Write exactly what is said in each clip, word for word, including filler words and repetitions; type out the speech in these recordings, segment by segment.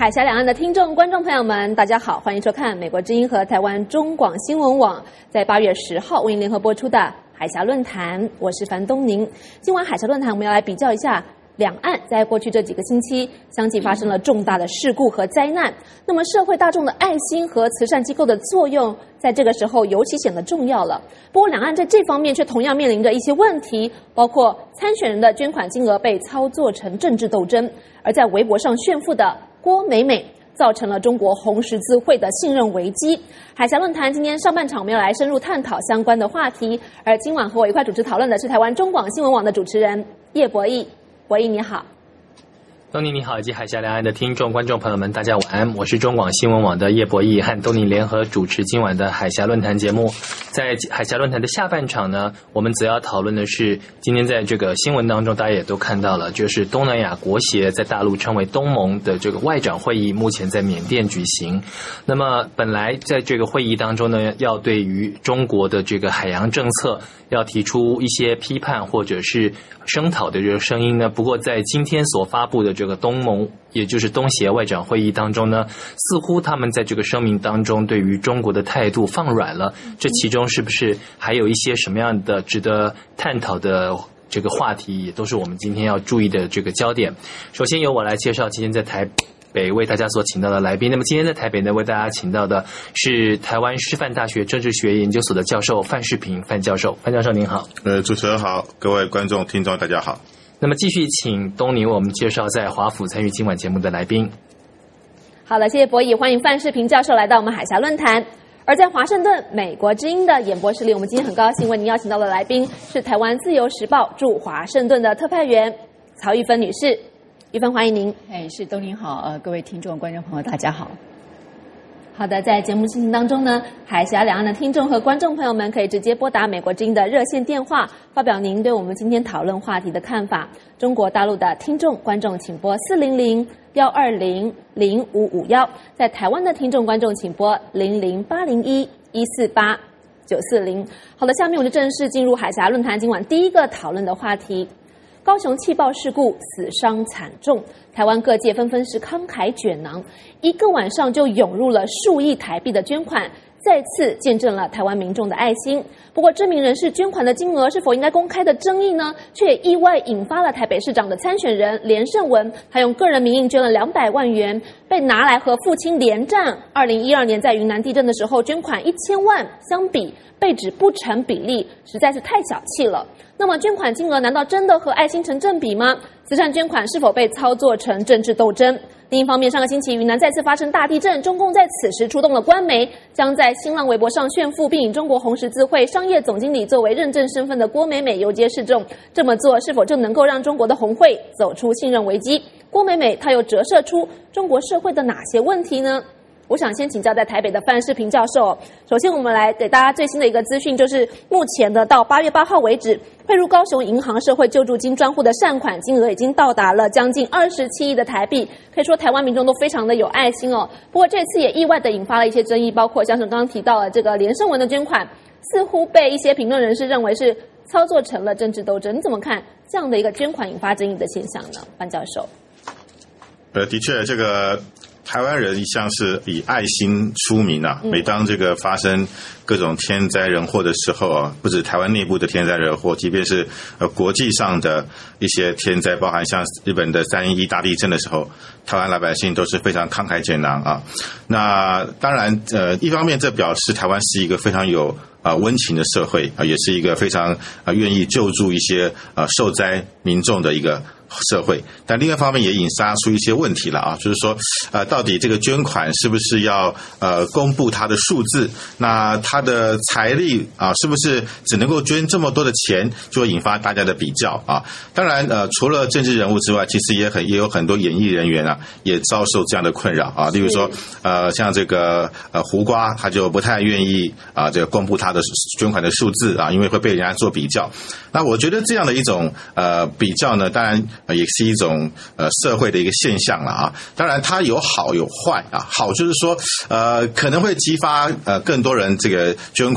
海峡两岸的听众、观众朋友们，大家好，欢迎收看美国之音和台湾中广新闻网在八月十号为您联合播出的海峡论坛。我是樊东宁。今晚海峡论坛，我们要来比较一下两岸在过去这几个星期相继发生了重大的事故和灾难。那么，社会大众的爱心和慈善机构的作用，在这个时候尤其显得重要了。不过，两岸在这方面却同样面临着一些问题，包括参选人的捐款金额被操作成政治斗争，而在微博上炫富的郭美美造成了中国红十字会的信任危机。海峡论坛今天上半场我们要来深入探讨相关的话题，而今晚和我一块主持讨论的是台湾中广新闻网的主持人叶博弈。博弈你好。 东尼你好，以及海峡两岸的听众观众朋友们，大家晚安。我是中广新闻网的叶博弈，和东尼联合主持今晚的海峡论坛节目。在海峡论坛的下半场呢，我们主要讨论的是今天在这个新闻当中大家也都看到了，就是东南亚国协在大陆称为东盟的这个外长会议目前在缅甸举行。那么本来在这个会议当中呢，要对于中国的这个海洋政策要提出一些批判或者是声讨的这个声音呢，不过在今天所发布的这个东盟，也就是东协外长会议当中呢，似乎他们在这个声明当中对于中国的态度放软了。这其中是不是还有一些什么样的值得探讨的这个话题，也都是我们今天要注意的这个焦点。首先由我来介绍今天在台北为大家所请到的来宾。那么今天在台北呢，为大家请到的是台湾师范大学政治学研究所的教授范世平范教授。范教授您好。 呃，主持人好，各位观众听众大家好。 那么继续请东尼为我们介绍在华府参与今晚节目的来宾。 好了，谢谢博弈，欢迎范世平教授来到我们海峡论坛。而在华盛顿美国之音的演播室里，我们今天很高兴为您邀请到的来宾是台湾自由时报驻华盛顿的特派员曹玉芬女士。玉芬，欢迎您。 哎，是东宁好，呃，各位听众观众朋友大家好。 好的，在节目进行当中呢，海峡两岸的听众和观众朋友们可以直接拨打美国之音的热线电话，发表您对我们今天讨论话题的看法。中国大陆的听众观众请拨四零零幺二零零五五幺，在台湾的听众观众请拨零零八零一一四八九四零。好的，下面我们就正式进入海峡论坛今晚第一个讨论的话题。高雄气爆事故死伤惨重，台湾各界纷纷是慷慨卷囊，一个晚上就涌入了数亿台币的捐款，再次见证了台湾民众的爱心。不过知名人士捐款的金额是否应该公开的争议呢，却也意外引发了台北市长的参选人连胜文，他用个人名义捐了两百万元，被拿来和父亲连战二零一二年在云南地震的时候捐款一千万相比，被指不成比例，实在是太小气了。那么捐款金额难道真的和爱心成正比吗？慈善捐款是否被操作成政治斗争？另一方面，上个星期云南再次发生大地震，中共在此时出动了官媒，将在新浪微博上炫富，并以中国红十字会商业总经理作为认证身份的郭美美游街示众。这么做是否就能够让中国的红会走出信任危机？郭美美她又折射出中国社会的哪些问题呢？我想先请教在台北的范世平教授。首先我们来给大家最新的一个资讯，就是目前的到八月八号为止，汇入高雄银行社会救助金专户的善款金额已经到达了将近二十七亿的台币，可以说台湾民众都非常的有爱心哦。不过这次也意外的引发了一些争议，包括像是刚刚提到的这个连胜文的捐款，似乎被一些评论人士认为是操作成了政治斗争。你怎么看这样的一个捐款引发争议的现象呢，范教授？ 呃，的确，这个台湾人一向是以爱心出名啊。每当这个发生各种天灾人祸的时候啊，不止台湾内部的天灾人祸，即便是呃国际上的一些天灾，包含像日本的三一一大地震的时候，台湾老百姓都是非常慷慨解囊啊。那当然，呃，一方面这表示台湾是一个非常有啊、呃、温情的社会啊、呃，也是一个非常啊、呃、愿意救助一些呃受灾民众的一个社会，但另外一方面也引发出一些问题了啊，就是说，呃，到底这个捐款是不是要呃公布它的数字？那它的财力啊，是不是只能够捐这么多的钱，就会引发大家的比较啊？当然，呃，除了政治人物之外，其实也很也有很多演艺人员啊，也遭受这样的困扰啊。例如说，呃，像这个呃胡瓜，他就不太愿意啊，这个公布他的捐款的数字啊，因为会被人家做比较。那我觉得这样的一种呃比较呢，当然。也是一种呃社会的一个现象了啊，当然它有好有坏啊。好就是说，呃，可能会激发呃更多人这个捐款。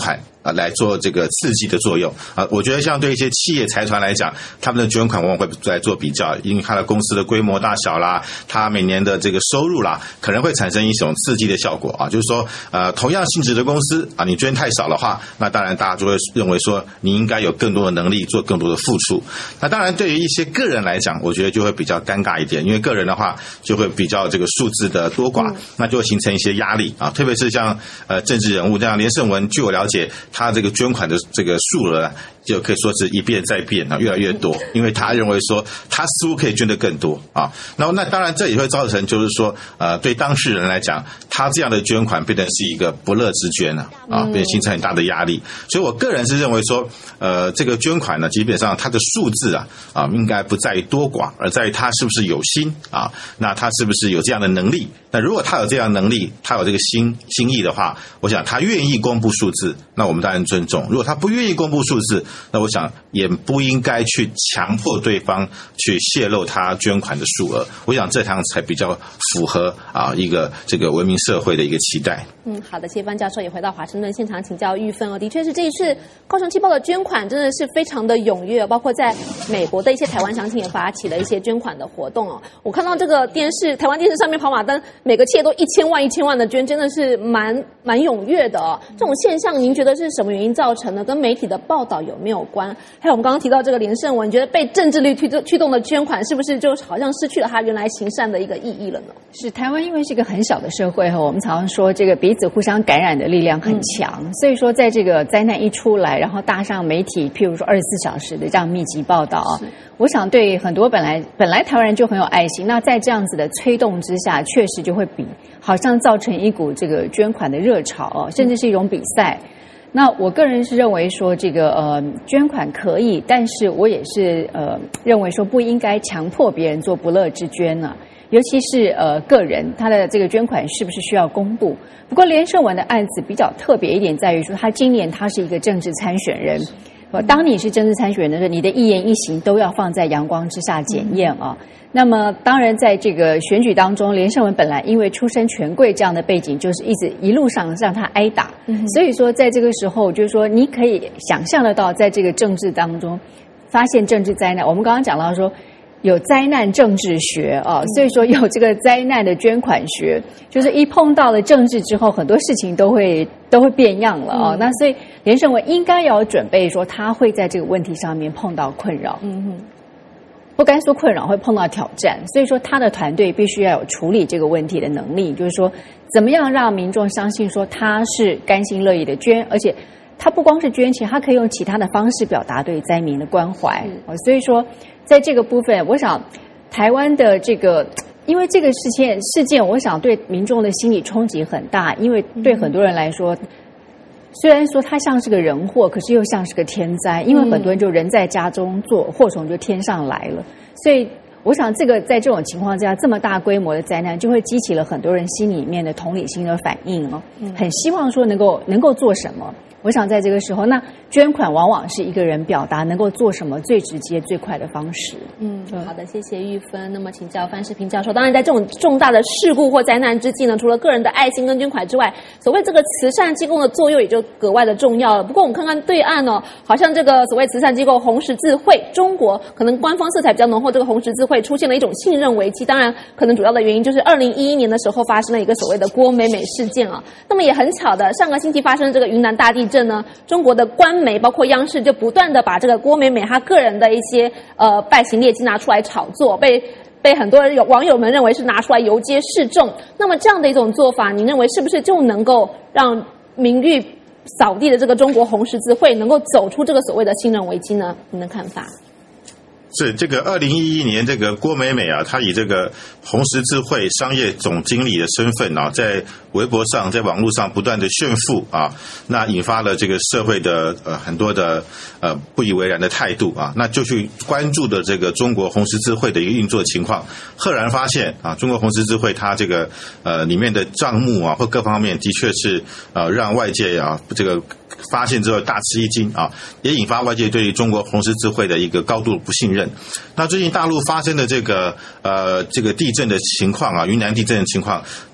啊来做这个刺激的作用啊。我觉得像对一些企业财团来讲，他们的捐款往往会来做比较，因为他的公司的规模大小啦，他每年的这个收入啦，可能会产生一种刺激的效果啊。就是说，呃，同样性质的公司啊，你捐太少的话，那当然大家就会认为说你应该有更多的能力做更多的付出。那当然对于一些个人来讲，我觉得就会比较尴尬一点，因为个人的话就会比较这个数字的多寡，那就会形成一些压力啊。特别是像呃政治人物，像连胜文，据我了解，他这个捐款的这个数额就可以说是一变再变啊，越来越多，因为他认为说他似乎可以捐得更多啊。那那当然这也会造成就是说呃对当事人来讲，他这样的捐款变成是一个不乐之捐啊，啊，变形成很大的压力。所以我个人是认为说，呃，这个捐款呢，基本上它的数字啊啊应该不在于多寡，而在于他是不是有心啊，那他是不是有这样的能力？那如果他有这样的能力，他有这个心心意的话，我想他愿意公布数字，那我们当然尊重。如果他不愿意公布数字，那我想也不应该去强迫对方去泄露他捐款的数额。我想这样才比较符合啊一个这个文明社会的一个期待。 嗯，好的，谢范教授也回到华盛顿现场请教玉芬哦。的确是这一次高雄气爆的捐款真的是非常的踊跃，包括在美国的一些台湾乡亲也发起了一些捐款的活动哦。我看到这个电视台湾电视上面跑马灯，每个企业都一千万一千万的捐，真的是蛮蛮踊跃的哦。这种现象您觉得是什么原因造成的？跟媒体的报道有没有关？还有我们刚刚提到这个连胜文，你觉得被政治力驱动驱动的捐款，是不是就好像失去了他原来行善的一个意义了呢？ 是，台湾因为是一个很小的社会哈，我们常常说这个彼此互相感染的力量很强，嗯、所以说在这个灾难一出来，然后搭上媒体，譬如说二十四小时的这样密集报道啊，我想对很多本来本来台湾人就很有爱心，那在这样子的催动之下，确实就会比好像造成一股这个捐款的热潮哦，甚至是一种比赛。那我个人是认为说这个呃捐款可以，但是我也是呃认为说不应该强迫别人做不乐之捐啊，尤其是呃个人他的这个捐款是不是需要公布。不过连胜文的案子比较特别一点在于说，他今年他是一个政治参选人，当你是政治参选人的时候，你的一言一行都要放在阳光之下检验啊。那么当然在这个选举当中，连胜文本来因为出身权贵这样的背景，就是一直一路上让他挨打，嗯、所以说在这个时候就是说你可以想象得到，在这个政治当中发现政治灾难，我们刚刚讲到说有灾难政治学啊，所以说有这个灾难的捐款学，就是一碰到了政治之后，很多事情都会都会变样了啊。嗯、那所以连胜文应该要准备说，他会在这个问题上面碰到困扰。嗯哼。不该说困扰，会碰到挑战，所以说他的团队必须要有处理这个问题的能力，就是说怎么样让民众相信说他是甘心乐意的捐，而且他不光是捐钱，他可以用其他的方式表达对灾民的关怀。嗯、所以说在这个部分，我想台湾的这个，因为这个事件事件，我想对民众的心理冲击很大，因为对很多人来说。嗯虽然说它像是个人祸，可是又像是个天灾，因为很多人就人在家中坐，祸从就天上来了。所以我想这个在这种情况之下，这么大规模的灾难就会激起了很多人心里面的同理心的反应哦，很希望说能够能够做什么。我想在这个时候，那捐款往往是一个人表达能够做什么最直接最快的方式。 嗯，好的，谢谢玉芬。那么请教范世平教授，当然在这种重大的事故或灾难之际呢，除了个人的爱心跟捐款之外，所谓这个慈善机构的作用也就格外的重要了。不过我们看看对岸哦，好像这个所谓慈善机构红十字会，中国可能官方色彩比较浓厚，这个红十字会出现了一种信任危机。当然，可能主要的原因就是二零一一年的时候发生了一个所谓的郭美美事件啊。那么也很巧的，上个星期发生这个云南大地震呢，中国的官媒包括央视就不断的把这个郭美美她个人的一些呃败行劣迹拿出来炒作，被被很多人有网友们认为是拿出来游街示众。那么这样的一种做法，您认为是不是就能够让名誉扫地的这个中国红十字会能够走出这个所谓的信任危机呢？您的看法？ 是这个二零一一年，这个郭美美啊，她以这个红十字会商业总经理的身份啊，在微博上、在网络上不断的炫富啊，那引发了这个社会的呃很多的呃不以为然的态度啊，那就去关注的这个中国红十字会的一个运作情况，赫然发现啊，中国红十字会它这个呃里面的账目啊或各方面的确是呃让外界啊这个发现之后大吃一惊啊，也引发外界对于中国红十字会的一个高度不信任。那最近大陆发生的这个呃这个地震的情况啊，云南地震的情况，那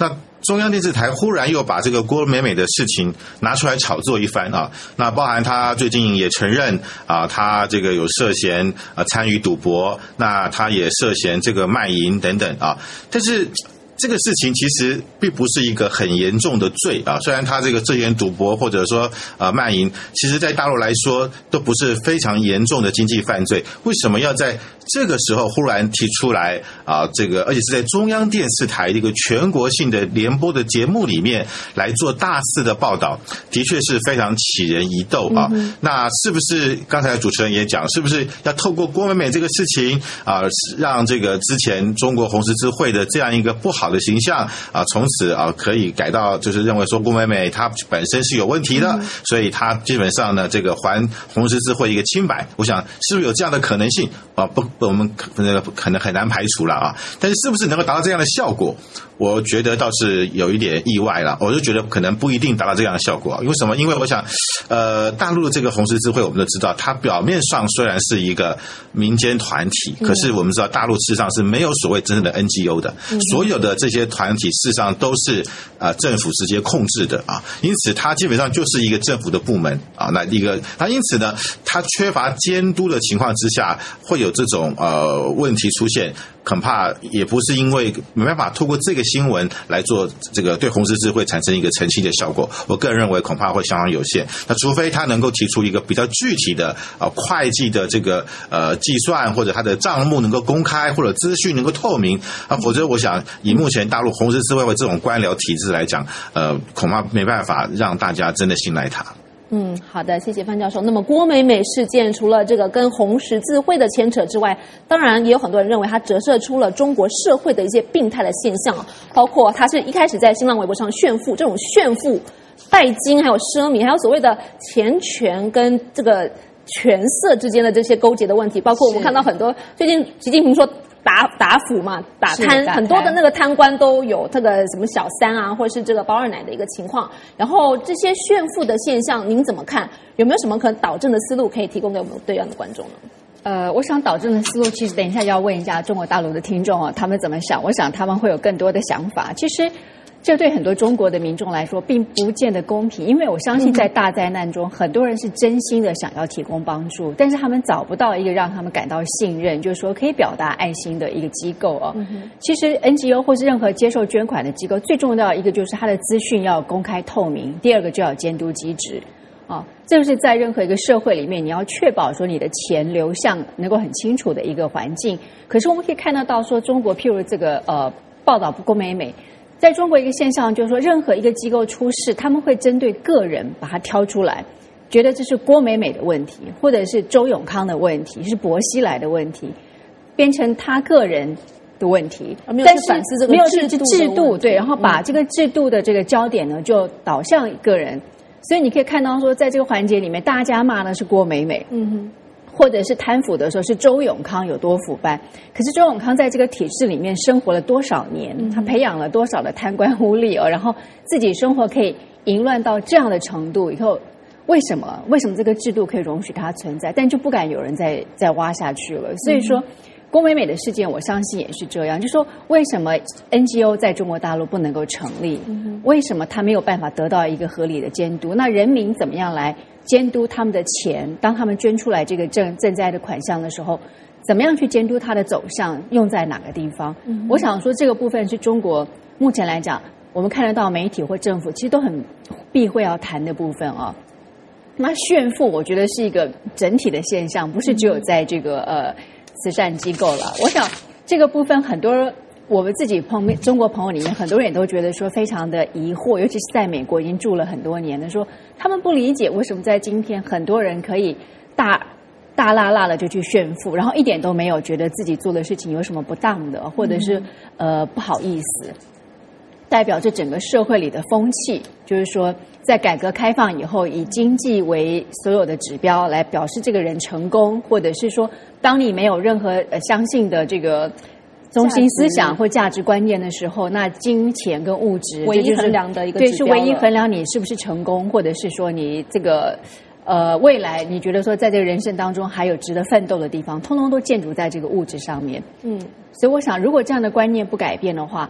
中央电视台忽然又把这个郭美美的事情拿出来炒作一番啊，那包含他最近也承认啊，他这个有涉嫌啊参与赌博，那他也涉嫌这个卖淫等等啊，但是这个事情其实并不是一个很严重的罪啊，虽然他这个涉嫌赌博或者说呃卖淫，其实在大陆来说都不是非常严重的经济犯罪，为什么要在这个时候忽然提出来啊？这个而且是在中央电视台一个全国性的联播的节目里面来做大肆的报道，的确是非常起人疑窦啊。嗯、那是不是刚才主持人也讲，是不是要透过郭美美这个事情啊，让这个之前中国红十字会的这样一个不好的形象啊，从此啊可以改到就是认为说郭美美她本身是有问题的，嗯、所以她基本上呢这个还红十字会一个清白。我想是不是有这样的可能性啊？不。我们可可能很难排除了啊，但是是不是能够达到这样的效果，我觉得倒是有一点意外了。我就觉得可能不一定达到这样的效果。因为什么？因为我想，呃，大陆的这个红十字会，我们都知道，它表面上虽然是一个民间团体，可是我们知道大陆事实上是没有所谓真正的 N G O 的，所有的这些团体事实上都是呃政府直接控制的啊，因此它基本上就是一个政府的部门啊。那一个，那因此呢，它缺乏监督的情况之下，会有这种呃问题出现，恐怕也不是因为没办法透过这个新闻来做这个对红十字会产生一个澄清的效果，我个人认为恐怕会相当有限。那除非他能够提出一个比较具体的呃会计的这个呃计算，或者他的账目能够公开，或者资讯能够透明啊，否则我想以目前大陆红十字会这种官僚体制来讲，呃恐怕没办法让大家真的信赖他。 嗯，好的，谢谢范教授。那么郭美美事件除了这个跟红十字会的牵扯之外，当然也有很多人认为它折射出了中国社会的一些病态的现象，包括它是一开始在新浪微博上炫富，这种炫富、拜金，还有奢靡，还有所谓的钱权跟这个权色之间的这些勾结的问题，包括我们看到很多最近习近平说打打腐嘛，打贪，很多的那个贪官都有这个什么小三啊，或者是这个包二奶的一个情况。然后这些炫富的现象，您怎么看？有没有什么可能导正的思路可以提供给我们对岸的观众呢？ 呃，我想导正的思路，其实等一下要问一下中国大陆的听众啊，他们怎么想？我想他们会有更多的想法。其实这对很多中国的民众来说并不见得公平，因为我相信在大灾难中，很多人是真心的想要提供帮助，但是他们找不到一个让他们感到信任，就是说可以表达爱心的一个机构哦。嗯、其实 N G O 或是任何接受捐款的机构，最重要的一个就是它的资讯要公开透明，第二个就要有监督机制。啊、哦，这个是在任何一个社会里面，你要确保说你的钱流向能够很清楚的一个环境。可是我们可以看得到说，中国譬如这个呃报道郭美美。在中国一个现象就是说，任何一个机构出事，他们会针对个人把它挑出来，觉得这是郭美美的问题，或者是周永康的问题，是薄熙来的问题，变成他个人的问题， 而没有去反思这个制度制度对，然后把这个制度的这个焦点呢就导向个人，所以你可以看到说，在这个环节里面，大家骂的是郭美美，嗯哼。或者是贪腐的时候是周永康有多腐败，可是周永康在这个体制里面生活了多少年，他培养了多少的贪官污吏哦，然后自己生活可以淫乱到这样的程度以后，为什么为什么这个制度可以容许它存在，但就不敢有人再再挖下去了。所以说郭美美的事件我相信也是这样，就是说为什么 N G O 在中国大陆不能够成立，为什么他没有办法得到一个合理的监督，那人民怎么样来监督他们的钱，当他们捐出来这个赈赈灾的款项的时候，怎么样去监督它的走向，用在哪个地方？嗯、我想说这个部分是中国目前来讲，我们看得到媒体或政府其实都很避讳要谈的部分啊。那炫富，我觉得是一个整体的现象，不是只有在这个呃慈善机构了。我想这个部分很多。我们自己朋友中国朋友里面，很多人也都觉得说非常的疑惑，尤其是在美国已经住了很多年的，说他们不理解为什么在今天很多人可以大大辣辣的就去炫富，然后一点都没有觉得自己做的事情有什么不当的，或者是呃不好意思，代表着整个社会里的风气，就是说在改革开放以后，以经济为所有的指标来表示这个人成功，或者是说当你没有任何呃相信的这个中心思想或价值观念的时候，那金钱跟物质唯一衡量的一个指标， 对，是唯一衡量你是不是成功，或者是说你这个呃未来你觉得说在这个人生当中还有值得奋斗的地方，通通都建筑在这个物质上面。嗯，所以我想，如果这样的观念不改变的话，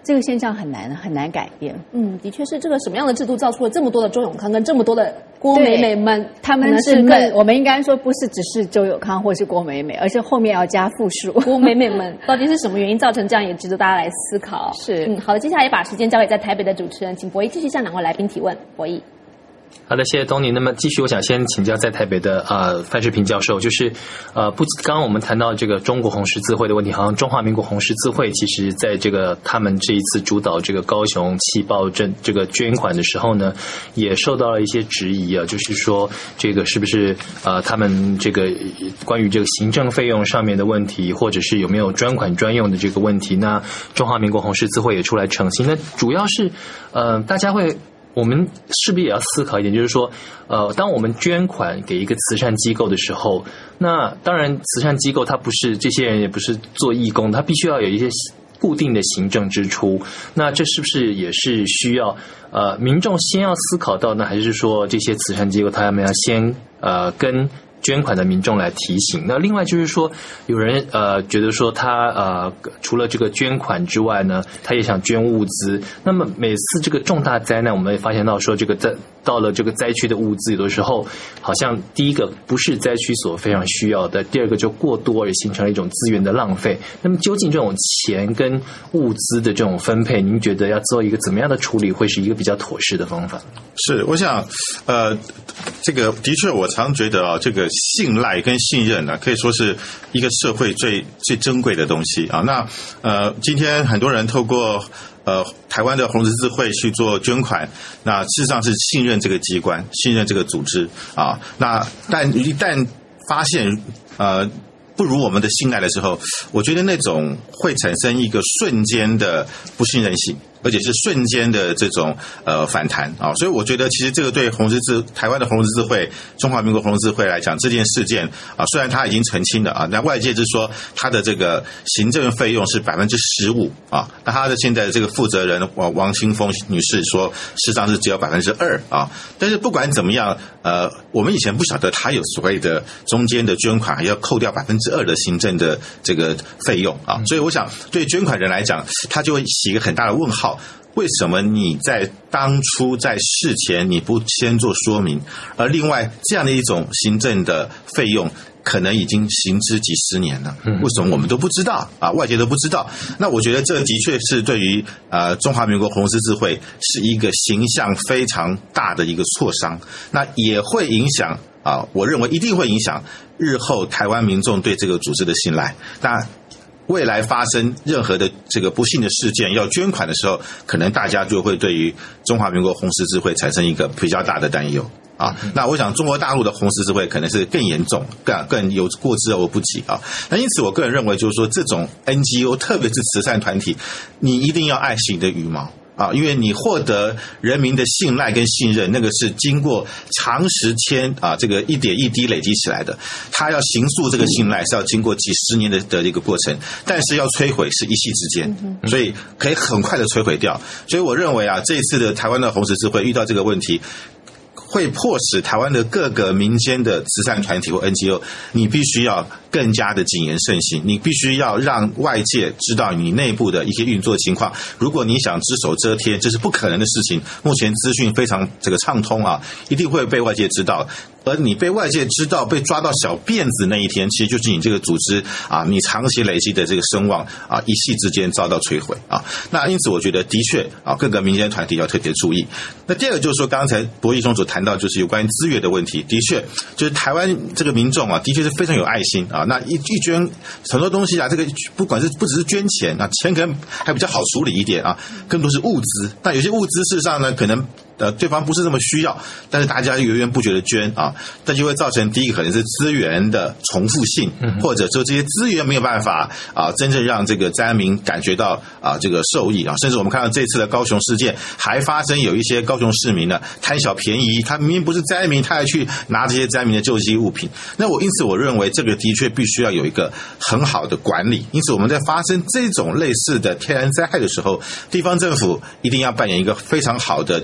这个现象很难很难改变。 嗯，的确是这个什么样的制度造出了这么多的周永康跟这么多的郭美美们， 他们是更我们应该说不是只是周永康或是郭美美，而是后面要加复数。 郭美美们到底是什么原因造成这样，也值得大家来思考。 是， 嗯，好的，接下来也把时间交给在台北的主持人，请博弈继续向两位来宾提问。博弈。 好的，谢谢东尼。那么继续，我想先请教在台北的呃范世平教授，就是呃不，刚刚我们谈到这个中国红十字会的问题，好像中华民国红十字会其实在这个他们这一次主导这个高雄气爆镇这个捐款的时候呢，也受到了一些质疑啊，就是说这个是不是呃他们这个关于这个行政费用上面的问题，或者是有没有专款专用的这个问题，那中华民国红十字会也出来澄清，那主要是呃大家会。我们势必也要思考一点，就是说，呃，当我们捐款给一个慈善机构的时候，那当然慈善机构它不是这些人也不是做义工，它必须要有一些固定的行政支出。那这是不是也是需要呃民众先要思考到呢？还是说这些慈善机构他们要先呃跟捐款的民众来提醒？那另外就是说，有人呃觉得说他呃除了这个捐款之外呢，他也想捐物资。那么每次这个重大灾难，我们也发现到说，这个在到了这个灾区的物资，有的时候好像第一个不是灾区所非常需要的，第二个就过多而形成了一种资源的浪费。那么究竟这种钱跟物资的这种分配，您觉得要做一个怎么样的处理，会是一个比较妥适的方法？ 是，我想，呃，这个的确，我常觉得啊，这个信赖跟信任呢、啊，可以说是一个社会最最珍贵的东西啊。那呃，今天很多人透过呃台湾的红十字会去做捐款，那事实上是信任这个机关，信任这个组织啊。那但一旦发现呃不如我们的信赖的时候，我觉得那种会产生一个瞬间的不信任性。而且是瞬间的这种呃反弹啊，所以我觉得其实这个对红十字台湾的红十字会、中华民国红十字会来讲，这件事件啊，虽然他已经澄清了啊，那外界是说他的这个行政费用是百分之十五啊，那他的现在的这个负责人王王清峰女士说，事实上是只有百分之二啊。但是不管怎么样，呃，我们以前不晓得他有所谓的中间的捐款还要扣掉百分之二的行政的这个费用啊，所以我想对捐款人来讲，他就会起一个很大的问号。为什么你在当初在事前你不先做说明？而另外这样的一种行政的费用可能已经行之几十年了，为什么我们都不知道啊？外界都不知道？那我觉得这的确是对于呃中华民国红十字会是一个形象非常大的一个挫伤，那也会影响啊，我认为一定会影响日后台湾民众对这个组织的信赖。那未来发生任何的这个不幸的事件要捐款的时候，可能大家就会对于中华民国红十字会产生一个比较大的担忧啊。那我想中国大陆的红十字会可能是更严重，更更有过之而无不及啊。那因此我个人认为就是说，这种 N G O 特别是慈善团体，你一定要爱惜你的羽毛啊，因为你获得人民的信赖跟信任，那个是经过长时间啊，这个一点一滴累积起来的。他要形塑这个信赖，是要经过几十年的的一个过程，但是要摧毁是一夕之间，所以可以很快的摧毁掉。所以我认为啊，这一次的台湾的红十字会遇到这个问题，会迫使台湾的各个民间的慈善团体或 N G O， 你必须要更加的谨言慎行，你必须要让外界知道你内部的一些运作情况。如果你想只手遮天，这是不可能的事情。目前资讯非常这个畅通啊，一定会被外界知道。而你被外界知道、被抓到小辫子那一天，其实就是你这个组织啊，你长期累积的这个声望啊，一夕之间遭到摧毁啊。那因此，我觉得的确啊，各个民间团体要特别注意。那第二个就是说，刚才博弈中所谈到，就是有关于资源的问题。的确，就是台湾这个民众啊，的确是非常有爱心啊。那一一捐很多东西啊，这个不管是不只是捐钱啊，钱可能还比较好处理一点啊，更多是物资。那有些物资事实上呢，可能呃对方不是那么需要，但是大家源源不绝的捐啊，那就会造成第一个可能是资源的重复性，或者说这些资源没有办法啊真正让这个灾民感觉到啊这个受益啊，甚至我们看到这次的高雄事件，还发生有一些高雄市民呢贪小便宜，他明明不是灾民，他还去拿这些灾民的救济物品。那我因此我认为这个的确必须要有一个很好的管理。因此我们在发生这种类似的天然灾害的时候，地方政府一定要扮演一个非常好的资源配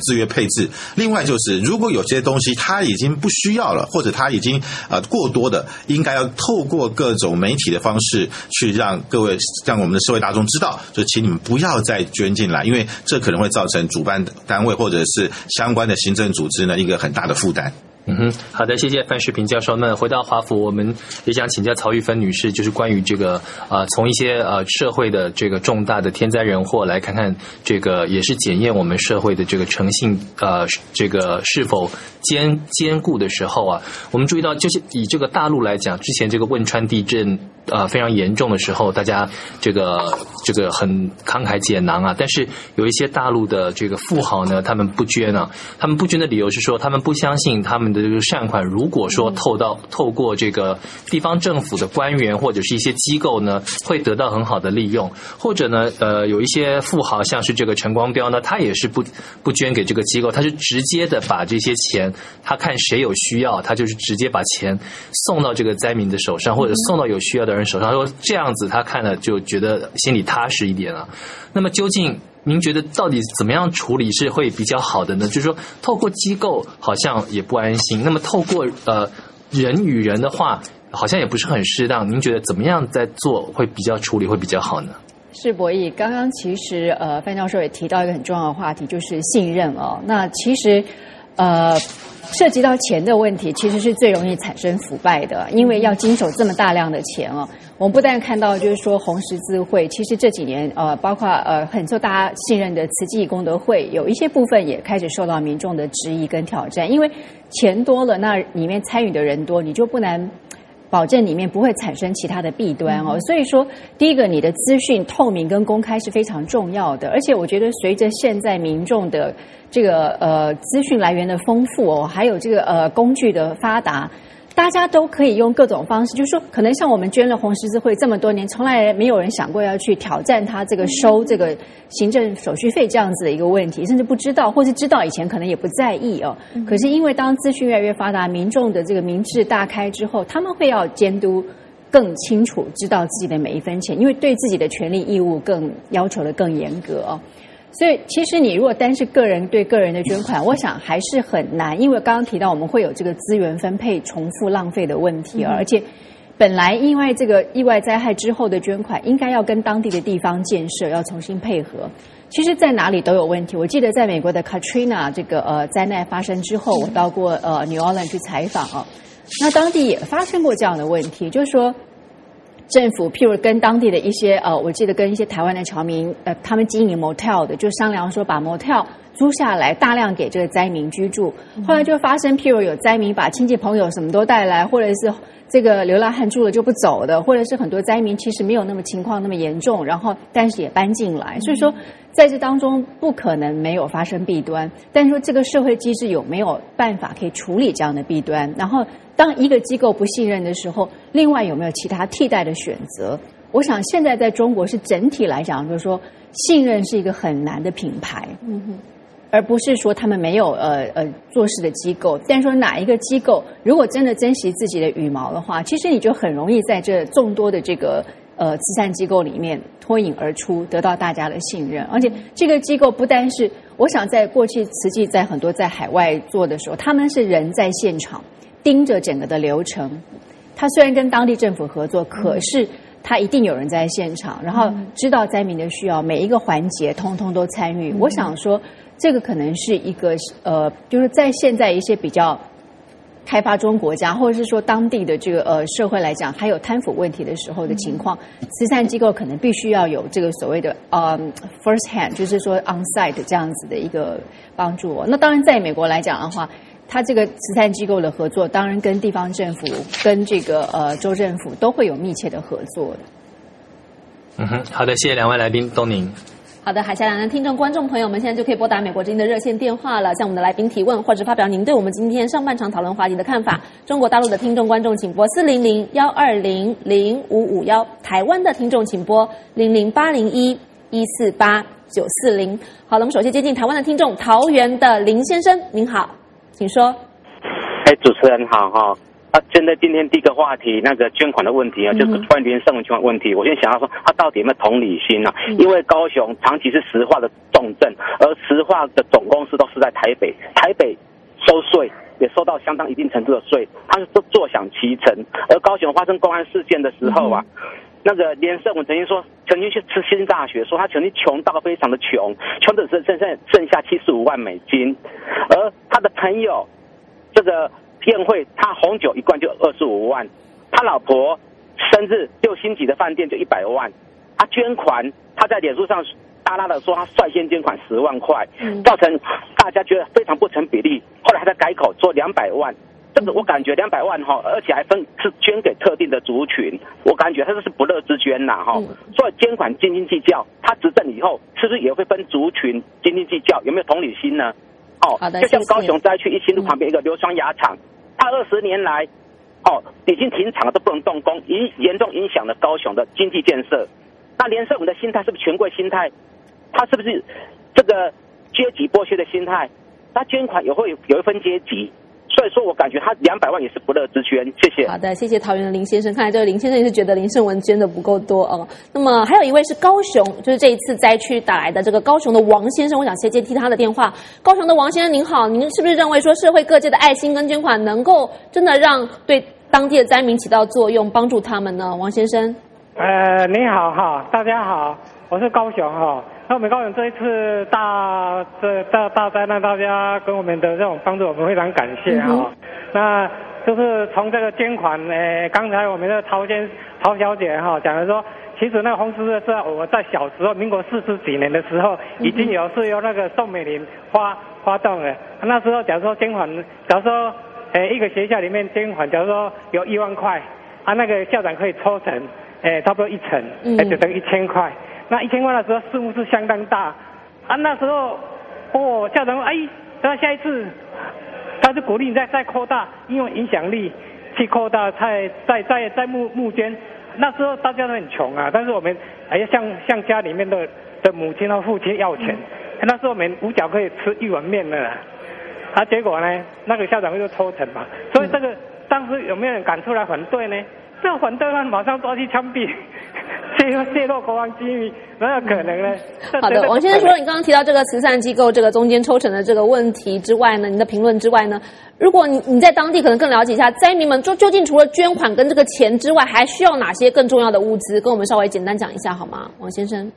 置。另外就是，如果有些东西它已经不需要了，或者它已经呃过多的，应该要透过各种媒体的方式去让各位让我们的社会大众知道，就请你们不要再捐进来，因为这可能会造成主办单位或者是相关的行政组织呢一个很大的负担。 嗯哼，好的，谢谢范世平教授。那回到华府，我们也想请教曹玉芬女士，就是关于这个呃，从一些呃社会的这个重大的天灾人祸来看看，这个也是检验我们社会的这个诚信呃，这个是否坚坚固的时候啊。我们注意到，就是以这个大陆来讲，之前这个汶川地震呃非常严重的时候，大家这个这个很慷慨解囊啊，但是有一些大陆的这个富豪呢，他们不捐啊，他们不捐的理由是说，他们不相信他们的这个善款，如果说透到透过这个地方政府的官员或者是一些机构呢，会得到很好的利用，或者呢，呃，有一些富豪像是这个陈光标呢，他也是不不捐给这个机构，他是直接的把这些钱，他看谁有需要，他就是直接把钱送到这个灾民的手上，或者送到有需要的人手上，说这样子他看了就觉得心里踏实一点啊。那么究竟您觉得到底怎么样处理是会比较好的呢？就是说，透过机构好像也不安心，那么透过呃人与人的话，好像也不是很适当。您觉得怎么样在做会比较处理会比较好呢？ 是博弈，刚刚其实呃范教授也提到一个很重要的话题，就是信任哦。那其实呃涉及到钱的问题，其实是最容易产生腐败的，因为要经手这么大量的钱哦。我们不但看到就是说红十字会，其实这几年呃包括呃很受大家信任的慈济功德会，有一些部分也开始受到民众的质疑跟挑战，因为钱多了，那里面参与的人多，你就不难保证里面不会产生其他的弊端哦。所以说，第一个，你的资讯透明跟公开是非常重要的，而且我觉得随着现在民众的这个呃资讯来源的丰富哦，还有这个呃工具的发达，大家都可以用各种方式，就是说，可能像我们捐了红十字会这么多年，从来没有人想过要去挑战他这个收这个行政手续费这样子的一个问题，甚至不知道，或是知道以前可能也不在意哦。可是因为当资讯越来越发达，民众的这个民智大开之后，他们会要监督更清楚，知道自己的每一分钱，因为对自己的权利义务更要求的更严格哦。所以其实你如果单是个人对个人的捐款，我想还是很难，因为刚刚提到我们会有这个资源分配重复浪费的问题，而且本来因为这个意外灾害之后的捐款应该要跟当地的地方建设要重新配合，其实在哪里都有问题。我记得在美国的 Katrina 这个呃灾难发生之后，我到过呃 New Orleans 去采访哦，那当地也发生过这样的问题，就是说政府譬如跟当地的一些呃，我记得跟一些台湾的侨民呃，他们经营 motel 的，就商量说把 motel 租下来，大量给这个灾民居住。后来就发生譬如有灾民把亲戚朋友什么都带来，或者是这个流浪汉住了就不走的，或者是很多灾民其实没有那么情况那么严重，然后但是也搬进来。所以说在这当中不可能没有发生弊端，但是说这个社会机制有没有办法可以处理这样的弊端，然后当一个机构不信任的时候，另外有没有其他替代的选择？我想现在在中国是整体来讲，就是说信任是一个很难的品牌，嗯哼，而不是说他们没有呃呃做事的机构。但是说哪一个机构如果真的珍惜自己的羽毛的话，其实你就很容易在这众多的这个呃慈善机构里面脱颖而出，得到大家的信任。而且这个机构不单是，我想在过去慈济在很多在海外做的时候，他们是人在现场盯着整个的流程，他虽然跟当地政府合作，可是他一定有人在现场，然后知道灾民的需要，每一个环节通通都参与。我想说这个可能是一个呃，就是在现在一些比较开发中国家，或者是说当地的这个呃社会来讲，还有贪腐问题的时候的情况，慈善机构可能必须要有这个所谓的呃 first hand， 就是说 on site 这样子的一个帮助哦。那当然在美国来讲的话，他这个慈善机构的合作，当然跟地方政府、跟这个呃州政府都会有密切的合作的。 嗯哼，好的，谢谢两位来宾，东宁。 好的，海峡两岸听众观众朋友们，现在就可以拨打美国之音的热线电话了，向我们的来宾提问，或者发表您对我们今天上半场讨论话题的看法。中国大陆的听众观众请拨四零零幺二零零五五幺，台湾的听众请拨零零八零一一四八九四零。好了，我们首先接近台湾的听众，桃园的林先生，您好。请说。 哎，主持人好哈。啊，针对今天第一个话题那个捐款的问题啊，就是关于连胜文捐款问题，我先想要说，他到底有没有同理心啊？嗯、因为高雄长期是石化的重重镇，而石化的总公司都是在台北，台北收税也收到相当一定程度的税，他是坐享其成。而高雄发生公安事件的时候啊，嗯、那个连胜文曾经说，曾经去吃新大学，说他曾经穷到非常的穷，穷的只剩剩剩下七十五万美金，而他的朋友这个宴会，他红酒一罐就二十五万，他老婆生日六星级的饭店就一百万，他捐款，他在脸书上大大的说他率先捐款十万块，造成大家觉得非常不成比例。后来他在改口说两百万，这个我感觉两百万哈，而且还分是捐给特定的族群，我感觉他这是不乐之捐呐哈。所以捐款斤斤计较，他执政以后是不是也会分族群斤斤计较？有没有同理心呢？哦，就像高雄灾区一心路旁边一个硫酸亚厂，他二十年来哦已经停厂了都不能动工，影严重影响了高雄的经济建设。那连胜文的心态是不是权贵心态？他是不是这个阶级剥削的心态？他捐款也会有一分阶级，所以说我感觉他两百万也是不乐之捐。谢谢。 好的，谢谢桃园的林先生。看来这个林先生也是觉得林胜文捐的不够多哦。那么还有一位是高雄，就是这一次灾区打来的这个高雄的王先生，我想先接听他的电话。高雄的王先生您好，您是不是认为说社会各界的爱心跟捐款能够真的让对当地的灾民起到作用，帮助他们呢？王先生。 呃，你好哈，大家好，我是高雄哈。那我们高雄这一次大这大大灾难，大家跟我们的这种帮助，我们非常感谢哈、嗯。那就是从这个捐款，呃，刚才我们的陶先陶小姐哈讲的说，其实那个红十字是我在小时候，民国四十几年的时候，已经有是由那个宋美龄发发动了。那时候假如说捐款，假如说呃一个学校里面捐款，假如说有一万块，啊那个校长可以抽成，呃差不多一成，呃就等于一千块。那一千块的时候，数目是相当大，啊，那时候，哦，校长说，哎，那下一次，他就鼓励你再再扩大，因为影响力去扩大，再再再再募募捐。那时候大家都很穷啊，但是我们哎呀，向向家里面的的母亲和父亲要钱，嗯、那时候我们五角可以吃一碗面了啦，啊，结果呢，那个校长就抽成嘛，所以这个、嗯、当时有没有人敢出来反对呢？这反对案马上抓去枪毙。泄露泄露国防机密，哪有可能呢？ 好的，王先生，除了你刚刚提到这个慈善机构这个中间抽成的这个问题之外呢，你的评论之外呢，如果你你在当地可能更了解一下灾民们，就究竟除了捐款跟这个钱之外，还需要哪些更重要的物资？跟我们稍微简单讲一下好吗，王先生？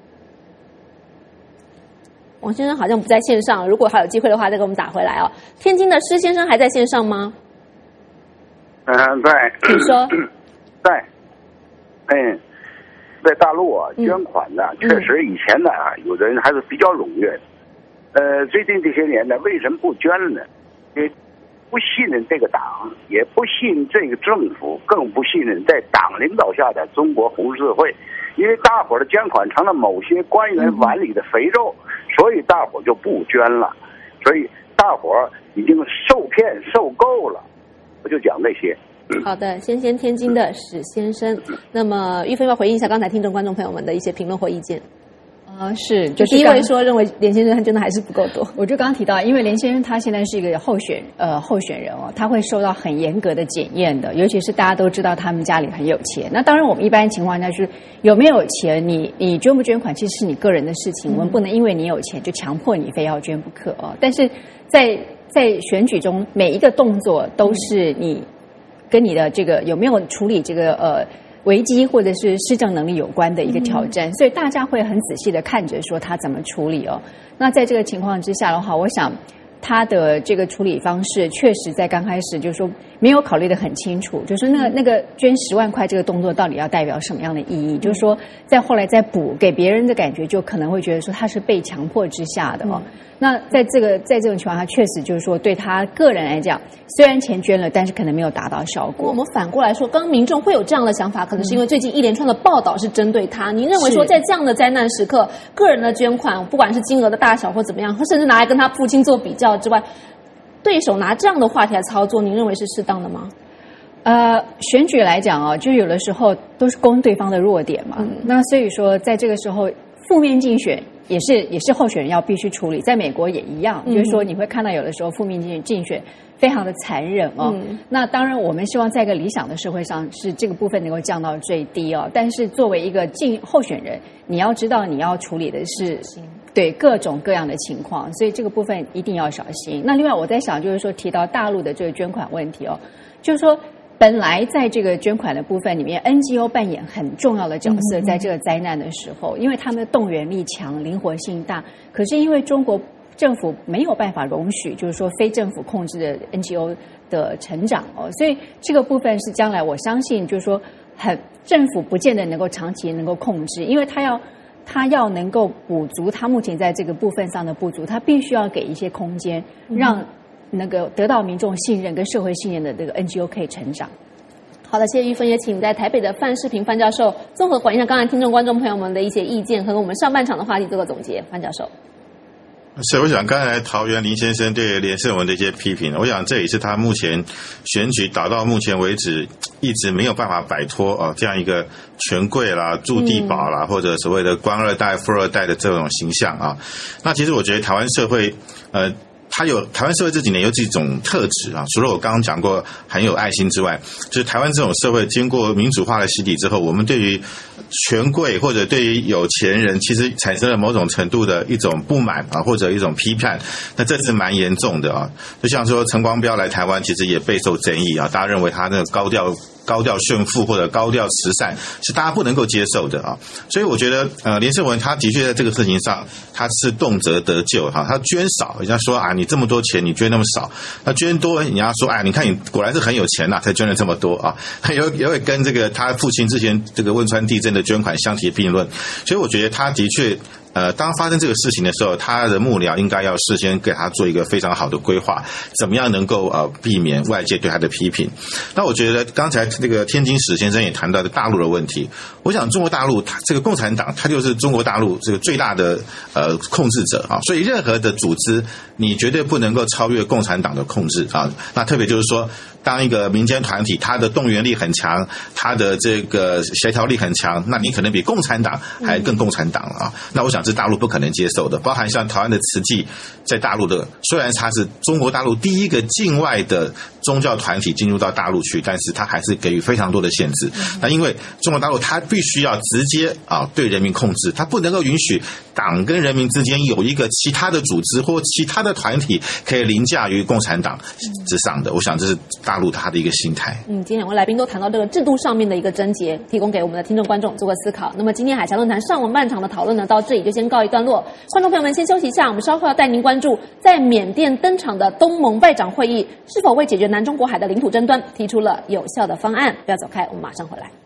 王先生好像不在线上，如果还有机会的话，再给我们打回来哦。天津的施先生还在线上吗？ 嗯、呃，在。 请说。 在。嗯。在大陆啊，捐款呢，嗯、确实以前呢，有的人还是比较踊跃的。呃，最近这些年呢，为什么不捐了呢？因为不信任这个党，也不信任这个政府，更不信任在党领导下的中国红十字会。因为大伙儿的捐款成了某些官员碗里的肥肉，所以大伙儿就不捐了。所以大伙儿已经受骗受够了。我就讲这些。 好的，先先天津的史先生，那么玉芬要回应一下刚才听众观众朋友们的一些评论或意见。 啊，是，就是第一位说认为连先生真的还是不够多。 我就刚刚提到，因为连先生他现在是一个候选呃候选人哦，他会受到很严格的检验的，尤其是大家都知道他们家里很有钱。那当然，我们一般情况下是有没有钱，你你捐不捐款，其实是你个人的事情，嗯、我们不能因为你有钱就强迫你非要捐不可哦。但是在在选举中，每一个动作都是你。跟你的这个有没有处理这个呃危机或者是施政能力有关的一个挑战，嗯、所以大家会很仔细的看着说他怎么处理哦。那在这个情况之下的话，我想他的这个处理方式确实在刚开始就是说没有考虑得很清楚，就是那个那个捐十万块这个动作到底要代表什么样的意义？嗯、就是说在后来再补给别人的感觉，就可能会觉得说他是被强迫之下的哦。嗯那在这个在这种情况下，确实就是说对他个人来讲，虽然钱捐了，但是可能没有达到效果。 我们反过来说，刚刚民众会有这样的想法，可能是因为最近一连串的报道是针对他。您认为说，在这样的灾难时刻，个人的捐款，不管是金额的大小或怎么样，或甚至拿来跟他父亲做比较之外，对手拿这样的话题来操作，您认为是适当的吗？ 呃，选举来讲哦，就有的时候都是攻对方的弱点嘛。嗯、那所以说，在这个时候，负面竞选。也是也是候选人要必须处理，在美国也一样，嗯、就是说你会看到有的时候负面竞竞选非常的残忍哦。嗯、那当然，我们希望在一个理想的社会上，是这个部分能够降到最低哦。但是作为一个竞候选人，你要知道你要处理的是对各种各样的情况，所以这个部分一定要小心。那另外我在想，就是说提到大陆的这个捐款问题哦，就是说本来在这个捐款的部分里面 ，N G O 扮演很重要的角色，在这个灾难的时候，因为他们的动员力强、灵活性大。可是因为中国政府没有办法容许，就是说非政府控制的 N G O 的成长哦，所以这个部分是将来我相信，就是说很政府不见得能够长期能够控制，因为他要。他要能够补足他目前在这个部分上的不足，他必须要给一些空间，让那个得到民众信任跟社会信任的这个 N G O 可以成长。 好的，谢谢玉芬，也请在台北的范世平范教授综合回应一下刚才听众观众朋友们的一些意见，和我们上半场的话题做个总结。范教授。 是，我想刚才桃园林先生对连胜文的一些批评，我想这也是他目前选举打到目前为止一直没有办法摆脱哦这样一个权贵啦、住地堡啦、嗯、或者所谓的官二代、富二代的这种形象啊。那其实我觉得台湾社会呃。它有台湾社会这几年有几种特质啊，除了我刚刚讲过很有爱心之外，就是台湾这种社会经过民主化的洗礼之后，我们对于权贵或者对于有钱人其实产生了某种程度的一种不满啊，或者一种批判，那这是蛮严重的啊。就像说陈光标来台湾其实也备受争议啊，大家认为他那个高调高调炫富或者高调慈善是大家不能够接受的啊，所以我觉得呃连胜文他的确在这个事情上他是动辄得咎哈，他捐少人家说啊你这么多钱你捐那么少，那捐多人家说哎你看你果然是很有钱呐、啊、才捐了这么多啊，有也会跟这个他父亲之前这个汶川地震的捐款相提并论，所以我觉得他的确呃，当发生这个事情的时候，他的幕僚应该要事先给他做一个非常好的规划，怎么样能够呃避免外界对他的批评。那我觉得刚才这个天津史先生也谈到的大陆的问题，我想中国大陆它这个共产党，它就是中国大陆这个最大的呃控制者啊，所以任何的组织你绝对不能够超越共产党的控制啊。那特别就是说，当一个民间团体，它的动员力很强，它的这个协调力很强，那你可能比共产党还更共产党了啊。那我想是大陆不可能接受的，包含像台湾的慈济，在大陆的虽然它是中国大陆第一个境外的宗教团体进入到大陆去，但是它还是给予非常多的限制。那因为中国大陆它必须要直接啊对人民控制，它不能够允许党跟人民之间有一个其他的组织或其他的团体可以凌驾于共产党之上的。我想这是大陆它的一个心态。 嗯，今天两位来宾都谈到这个制度上面的一个症结，提供给我们的听众观众做个思考。那么今天海峡论坛上文半场的讨论呢，到这里就先告一段落。观众朋友们先休息一下，我们稍后要带您关注在缅甸登场的东盟外长会议是否为解决南中国海的领土争端提出了有效的方案。不要走开，我们马上回来。